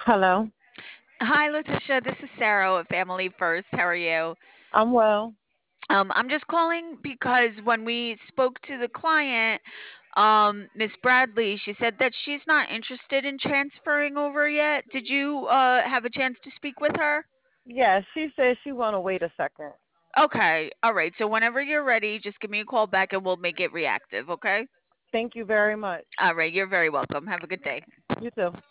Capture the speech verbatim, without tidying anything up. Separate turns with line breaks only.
Hello.
Hi, Letitia. This is Sarah at Family First. How are you?
I'm well.
Um, I'm just calling because when we spoke to the client, um, Miss Bradley, she said that she's not interested in transferring over yet. Did you uh, have a chance to speak with her?
Yeah, she said she want to wait a second.
Okay. All right. So whenever you're ready, just give me a call back and we'll make it reactive. Okay.
Thank you very much.
All right. You're very welcome. Have a good day.
You too.